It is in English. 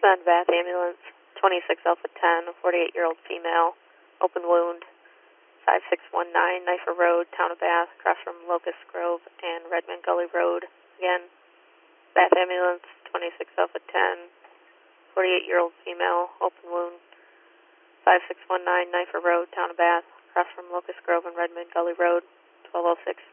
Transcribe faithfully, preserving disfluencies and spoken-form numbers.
on Bath Ambulance, twenty-six Alpha ten, a forty-eight-year-old female, open wound, five six one nine, Knifer Road, Town of Bath, across from Locust Grove and Redmond Gully Road. Again, Bath Ambulance, twenty-six Alpha ten, forty-eight-year-old female, open wound, five six one nine, Knifer Road, Town of Bath, across from Locust Grove and Redmond Gully Road, twelve oh six